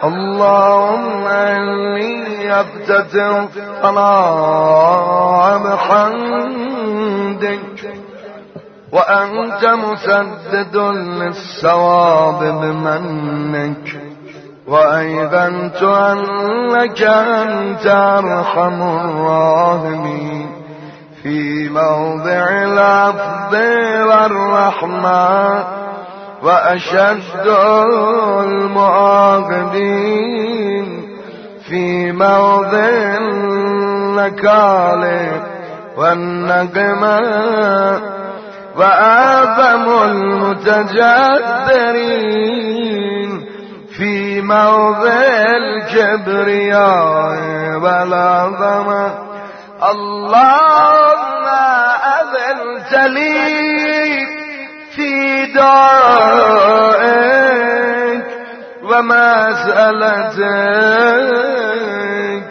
اللهم إني أفتتح الصلاة بحمدك وأنت مسدد للصواب بمنك، وأيقنت أنك أنت أرحم الراحمين في موضع العفو والرحمة، وأشد المعاقبين في موضع النكال والنقمة، وأعظم المتجبرين في موضع الكبرياء والعظمة. اللهم أذنت لي في دعائك ومسألتك،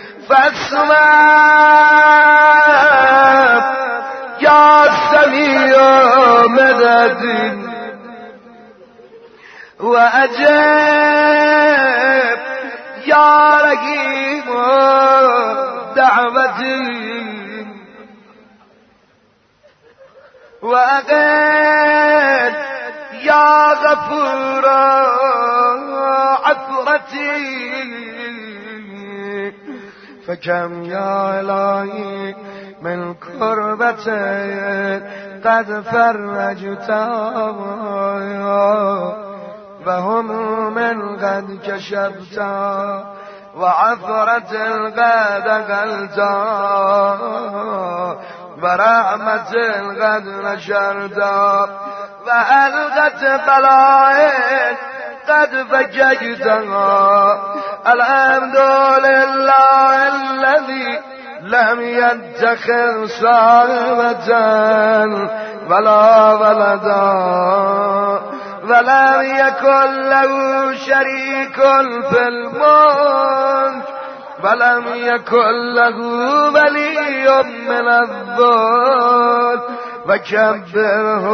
فاسمع يا سميع مدد، وأجب يا رقيب دعوتي، وأغن يا غفور عثرتي، فكم يا إلهي من كربة قد فرجتها، وهموم قد كشفتها، وعثرة قد قلتها، ورحمة قد نشرتها، وألقت بلاء قد فججتها. الحمد لله الذي لم يتخذ صاحبة ولا ولدا، ولم يكن له شريك في الملك، ولم يكن له ولي من الذل، وكبره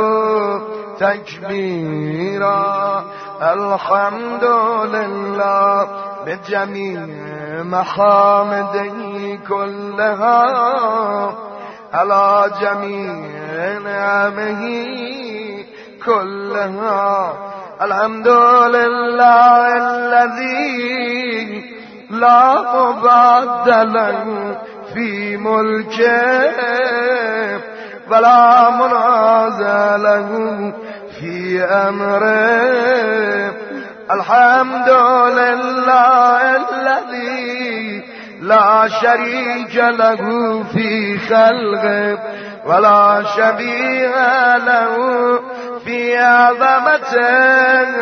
تكبيرا. الحمد لله بجميع محامده كلها، على جميع نعمه كلها. الحمد لله الذي لا مبدل في ملكه، ولا منازع له في أمره. الحمد لله الذي لا شريك له في خلقه، ولا شبيه له في عظمته.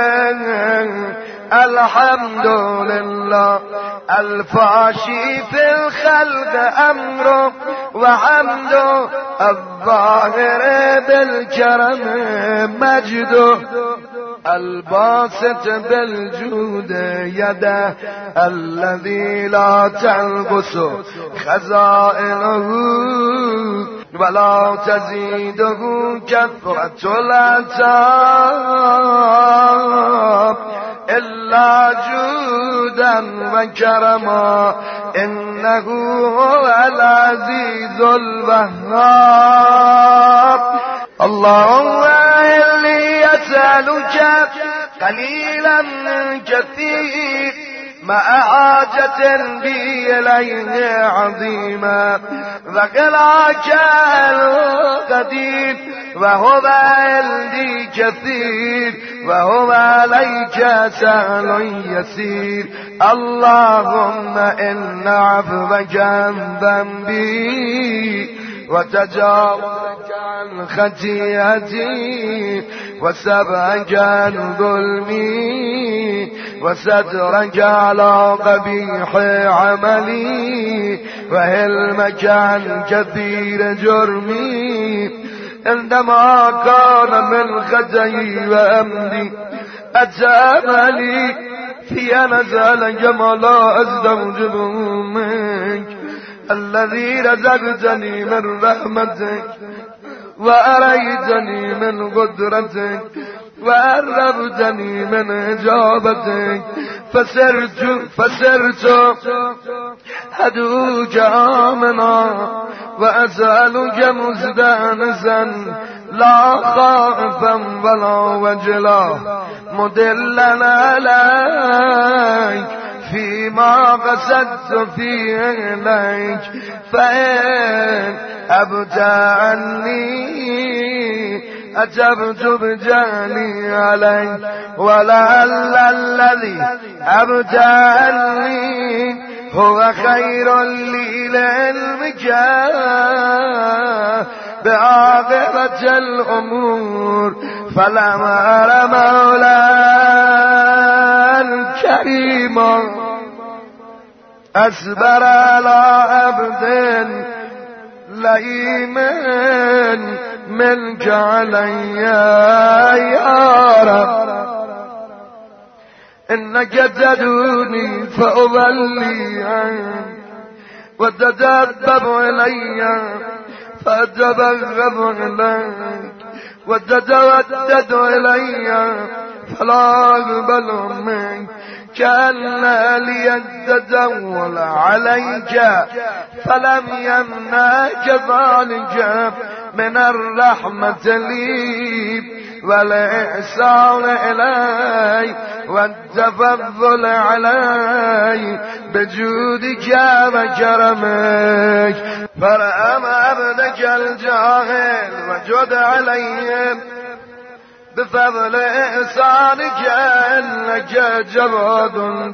الحمد لله الفاشي في الخلق أمره، وحمده الظاهر بالكرم مجده، الباسط بالجود يده، الذي لا تنقص خزائنه ولا تزيده كثرة العتاب إلا جودا وكرما. إنه هو العزيز الوهاب. اللهم إني أسألك قليلا من كثير، مع حاجة بي إليه عظيما، وغلاك القدير، وهو عندي كثير، وهو عليك سهل يسير. اللهم إن عفوك عن ذنبي، وتجاوزك عن خطيئتي، وسبعك عن ظلمي، وسترك على قبيح عملي، وهلمك عن كثير جرمي. عندما كان من خطئي وأمري أتأملي في نزل كما لا أستوجبه منك، الذي رزقتني من رحمتك، وأريتني من قدرتك، وقربتني من اجابتك فسرت هدوك آمنا وأسألك مستأنسا لا خائفا ولا وجلا مدلا عليك فيما قصدت فيه إليك فإن أبت عني أجبت بجهلي عليك ولعل الذي أبت عني هو خير لي لعلمك بعاقبة الأمور فلما أرى مولانا كريما أصبر على عبد لئيم منك علي يا رب إنك تدوني فأولي وتتدبب إلي فأتبغض إليك وتتودد إلي فلا أقبل منك كأن لي تدول عليك فلم يمنعك ذلك من الرحمة لي والإحسان إلي والتفضل علي بجودك وكرمك فرحم عبدك الجاهل وجد عليهم بفضل إحسانك إنك جواد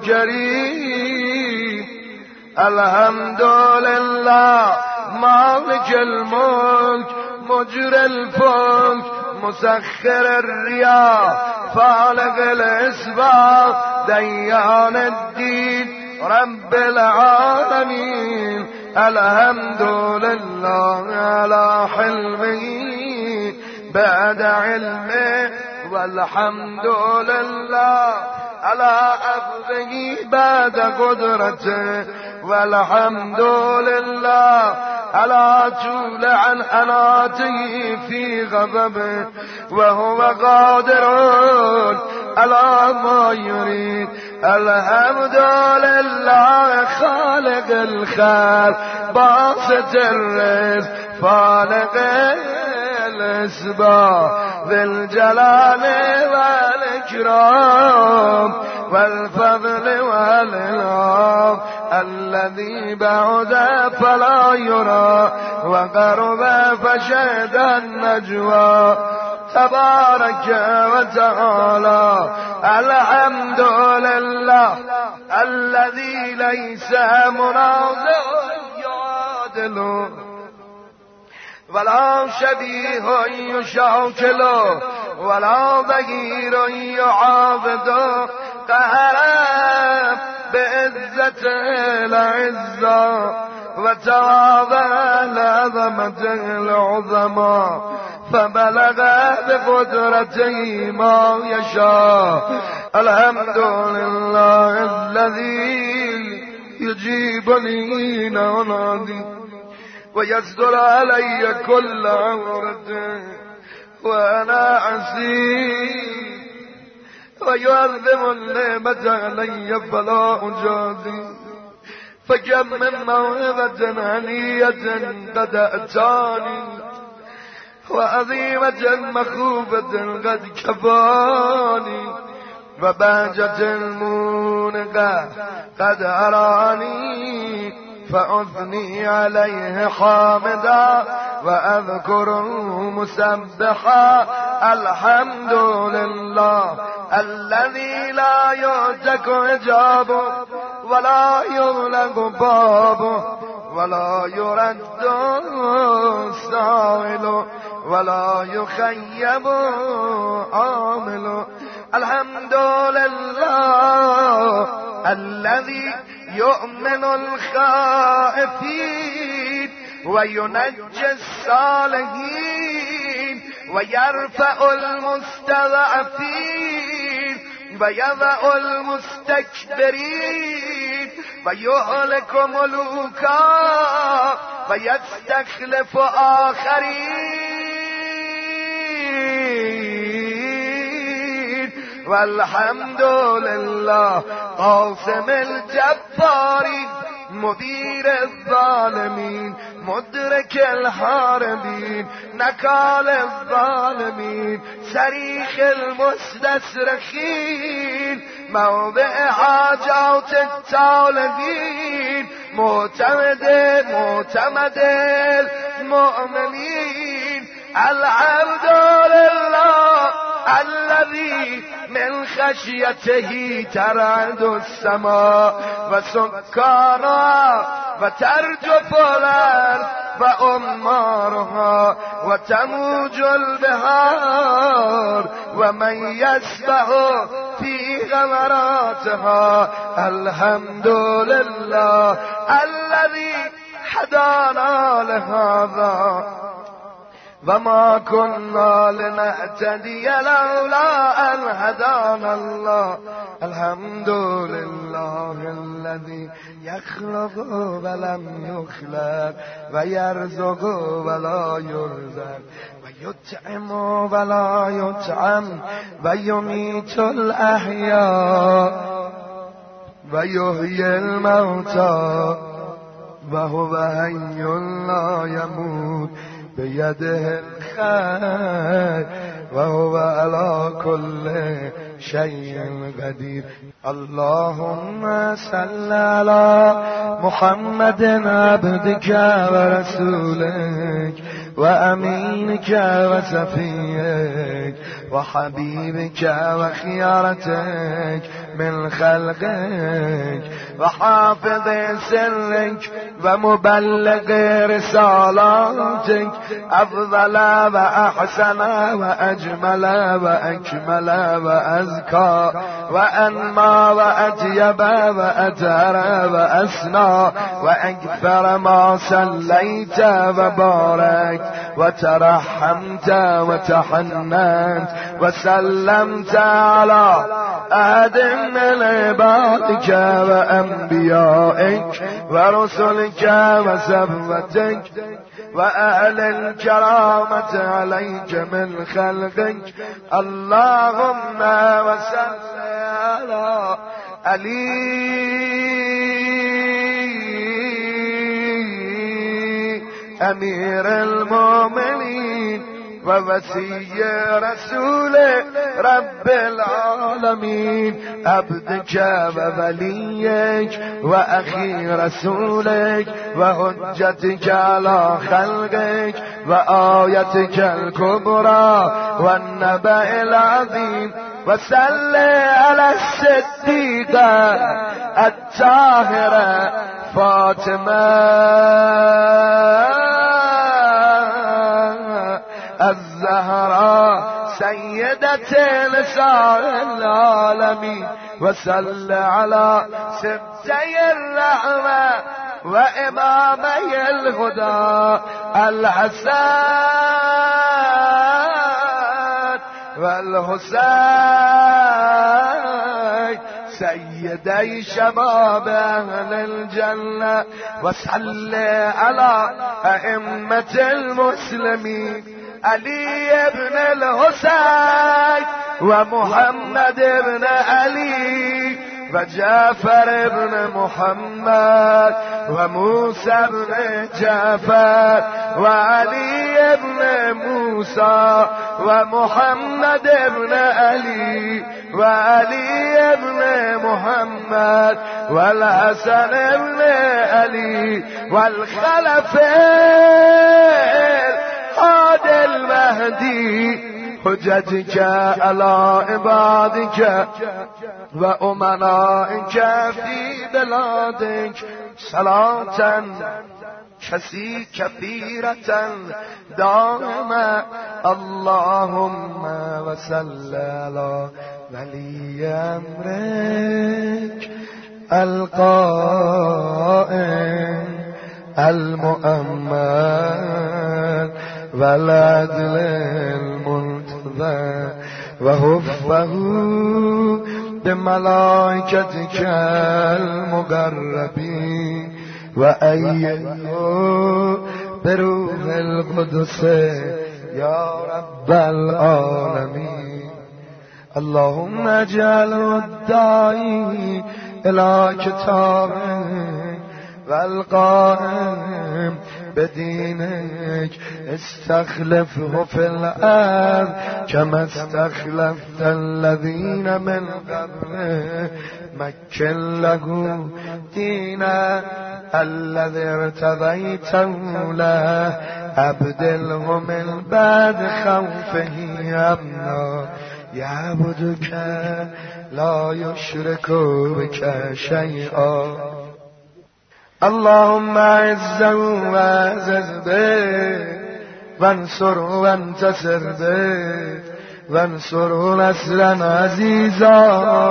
كريم الحمد لله مالك الملك مجري الفلك مسخر الرياح فالق الاسباب ديان الدين رب العالمين الحمد لله على حلمه بعد علمه والحمد لله على أخذه بعد قدرته والحمد لله على طول عنعناته في غضبه وهو قادر على ما يريد الحمد لله خالق الخير باسط الرزق فالق الاسباب ذي الجلال والإكرام والفضل والإنعام الذي بعد فلا يرى وقرب فشهد النجوى تبارك وتعالى الحمد لله الذي ليس منازع يعادله ولا شبيه يشاكله ولا ظهير يعاضده قهر بعزة العزة وتواضع لعظمة العظمى فبلغ بقدرته ما يشاء الحمد لله الذي يجيبني نادي ويستر علي كل عورة وأنا عسير ويعظم النعمة علي فلا أجازي فكم من موهبة هنية قد أتاني وعظيمة مخوفة قد كفاني وبهجة المونقة قد أراني فأثني عليه حامدا وأذكره مسبحا الحمد لله الذي لا يعتق حجابه ولا يغلق بابه ولا يرد سائل ولا يخيب عامل الحمد لله الذي يؤمن الخائفين وينجي الصالحين ويرفع المستضعفين ويضع المستكبرين ويهلك ملوكا ويستخلف آخرين والحمد لله قاسم الجبارين مدير الظالمين مدرك الحاربين نكال الظالمين صريخ المستصرخين موضع حاجات الطالبين معتمد المؤمنين الحمد لله الذي من خشيته ترعد السماء وسكانها وترجف الأرض وأمارها وتموج البحار ومن يسبح في غمراتها الحمد لله الذي هدانا لهذا وما كنا لنهتدي لولا أن هدانا الله الحمد لله الذي يخلق ولم يخلق ويرزق ولا يرزق ويطعم ولا يطعم ويميت الأحياء ويحيي الموتى وهو حي لا يموت بيده الخير وهو على كل شيء قدير اللهم صل على محمد عبدك ورسولك وأمينك وصفيك وحبيبك وخيارتك من خلقك وحافظ سرك ومبلغ رسالاتك أفضل وأحسن وأجمل وأكمل وأزكى وأنمى وأطيب وأطهر وأسنى وأكثر ما صليت وباركت وترحمت وتحننت وسلمت على أحد من عبادك وأنبيائك ورسلك وصفوتك وأهل الكرامة عليك من خلقك اللهم وصل على علي أمير المؤمنين ووسي رسول رب العالمين عبدك ووليك وأخي رسولك وحجتك على خلقك وآيتك الكبرى والنبأ العظيم وصل على الصديقة الطاهرة فاطمة الزهراء سيدة نساء العالمين وصل على سبتي الرحمة وإمامي الهدى الحسن والحسين سيدي شباب أهل الجنة وصل على أئمة المسلمين علي بن الحسين ومحمد بن علي وجعفر بن محمد وموسى بن جعفر وعلي بن موسى ومحمد بن علي وعلي بن محمد والحسن بن علي والخلفاء هذا المهدي حجتك على عبادك وأمنائك في بلادك صلاة كثيرة دائمة اللهم وصل على ولي أمرك القائم المؤمن والعدل المنتظر وحفظه بملائكتك المقربين وأيده بروح القدس يا رب العالمين اللهم اجعل الداعي إلى كتابك والقائم بدينك استخلفه في الأرض كما استخلفت الذين من قبله مكن له دينا الذي ارتضيته له أبدله من بعد خوفه أمنا يعبدك لا يشرك بك شيئا. اللهم اعزه واعزز به وانصره وانتصر به وانصره نصرا عزيزا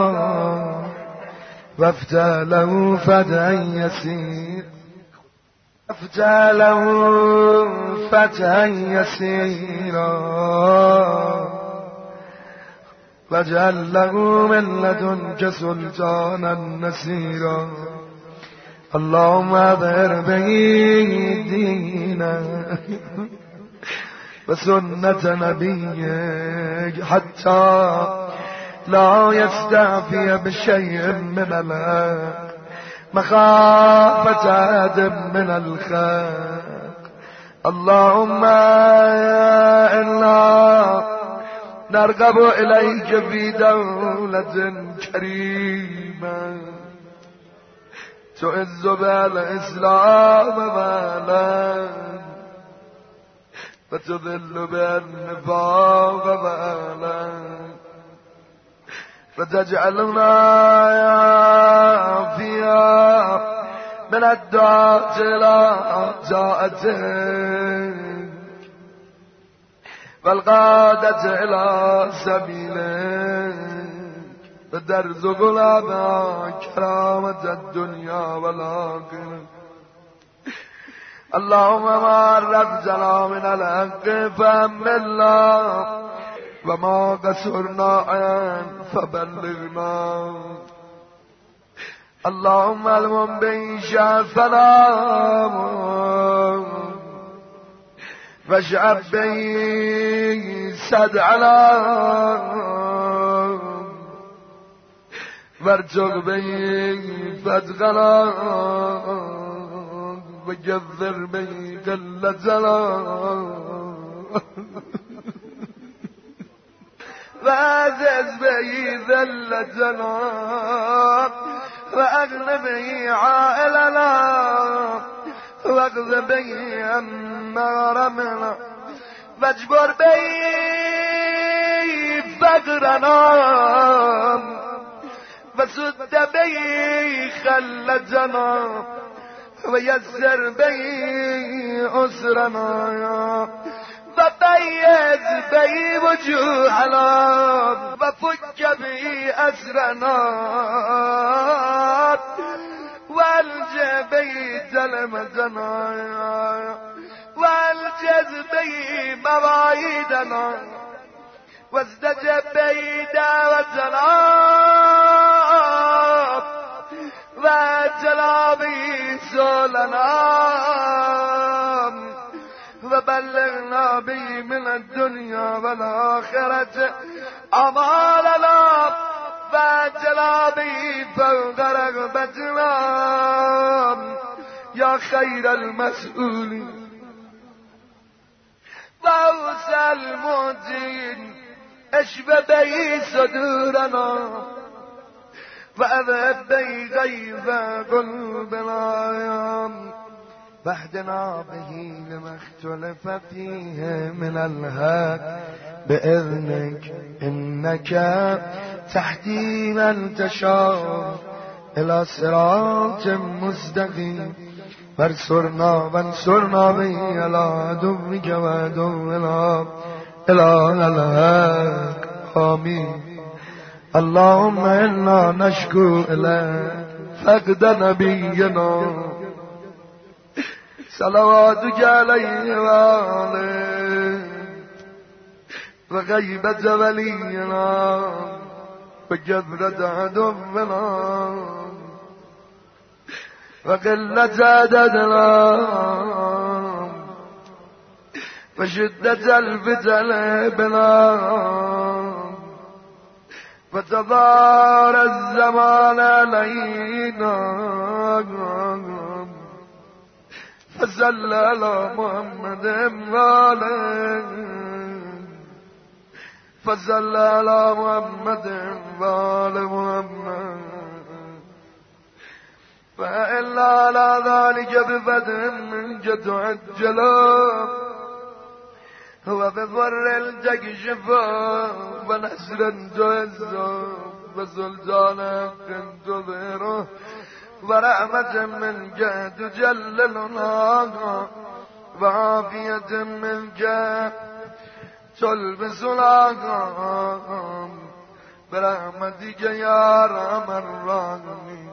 وافتح له فتحا يسير وافتح له فتحا يسيرا واجعل له من لدنك سلطانا نصيرا. اللهم اظهر به دينك وسنة نبيك حتى لا يستعفي بشيء من الحق مخافة أحد من الخلق. اللهم إنا نرغب إليك في دولة كريمة تعز بها الإسلام مالا وتذل بها النفاق مالا فتجعلنا فيها من الدعاة إلى طاعتك والقادة إلى سبيلك فترزقنا بها كرامة الدنيا والآخرة. اللهم ما عرفتنا من الحق فأمنا وما قصرنا عنه فبلغنا. اللهم المن به شافنا فاشعب به صدعنا وارزق به فتقنا وجذر به قلتنا وعزز به ذلتنا وأغن به عائلنا واغذ به النار منا واجبر به فقرنا وسد به خلتنا ويسر به أسرنا وبيض به وجوهنا وفك به أسرنا والج به تلمذنا والجز به مواعيدنا واستجب به دعوتنا واجلى به سؤلنا وبلغنا به من الدنيا والآخرة أعمالنا واجلى به فوق رغبتنا يا خير المسؤولين وأوسع المعطين اشف به صدورنا وأذهب به غيظ قلوبنا واهدنا به لما اختلف فيه من الحق بإذنك إنك تهدي من تشاء إلى صراط مستقيم وانصرنا به على عدوك وعدونا إلى الحق آمين. اللهم إنا نشكو إليك فقد نبينا صلواتك عليه وآله وغيبة ولينا وكثرة عدونا وقلة عددنا وشدة الفتن بنا فتدار الزمان علينا فصل على محمد وآله فصل على محمد وآل محمد فإلا على ذلك بفتح منك تعجلا وبفر التكشفا ونسر تعزا وسلطانا تظهره ورحمة منك تجللنا وعافية منك تلبسنا برحمتك يا أرحم الراحمين